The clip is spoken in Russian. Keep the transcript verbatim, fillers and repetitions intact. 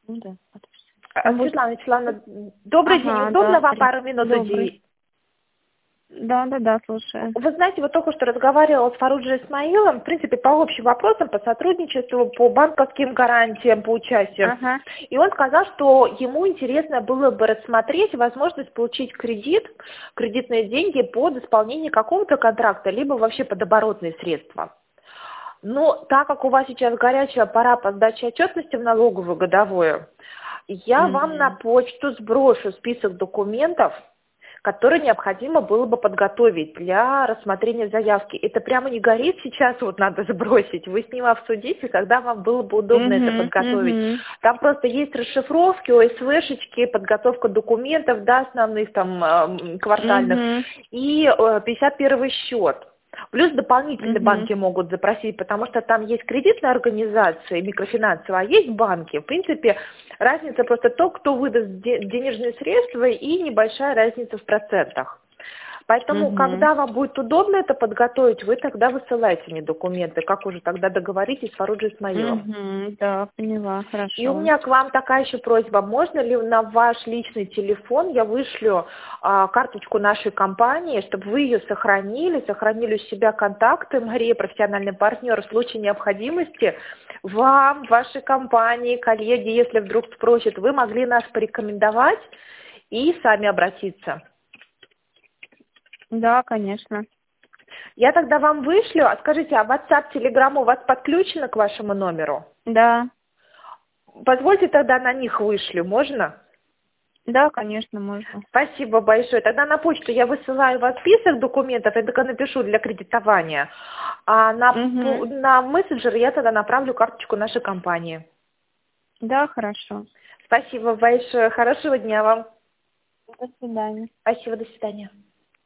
Ну да, подожди. А, Ну вот. Светлана Вячеславовна, добрый день. Ага, Удобно да, вам при- пару минут уделить? добрый. Да, да, да, слушаю. Вы знаете, вот только что разговаривала с Фаруджи Исмаилом, в принципе, по общим вопросам, по сотрудничеству, по банковским гарантиям, по участию. Ага. И он сказал, что ему интересно было бы рассмотреть возможность получить кредит, кредитные деньги под исполнение какого-то контракта, либо вообще под оборотные средства. Но так как у вас сейчас горячая пора по сдаче отчетности в налоговую годовую, я вам на Мгм. почту сброшу список документов, которые необходимо было бы подготовить для рассмотрения заявки. Это прямо не горит сейчас, вот надо сбросить. Вы с ним обсудите, когда вам было бы удобно это Мгм. подготовить. Мгм. Там просто есть расшифровки, ОСВшечки, подготовка документов, да, основных там эм, квартальных, Мгм. и э, пятьдесят первый счет. Плюс дополнительно Мгм. банки могут запросить, потому что там есть кредитная организация, микрофинансовая, а есть банки. В принципе, разница просто то, кто выдаст де- денежные средства, и небольшая разница в процентах. Поэтому, Мгм. когда вам будет удобно это подготовить, вы тогда высылайте мне документы, как уже тогда договоритесь с Фаруджи Исмаилом. Мгм. Да, поняла, И у хорошо. меня к вам такая еще просьба. Можно ли на ваш личный телефон я вышлю а, карточку нашей компании, чтобы вы ее сохранили, сохранили у себя контакты, Мария, профессиональный партнер, в случае необходимости вам, вашей компании, коллеги, если вдруг спросят, вы могли нас порекомендовать и сами обратиться. Да, конечно. Я тогда вам вышлю, а скажите, а WhatsApp, Telegram у вас подключено к вашему номеру? Да. Позвольте тогда на них вышлю, можно? Да, конечно, можно. Спасибо большое. Тогда на почту я высылаю вас список документов, я только напишу для кредитования. А на, пу- Мгм. на мессенджер я тогда направлю карточку нашей компании. Да, хорошо. Спасибо большое. Хорошего дня вам. До свидания. Спасибо, до свидания.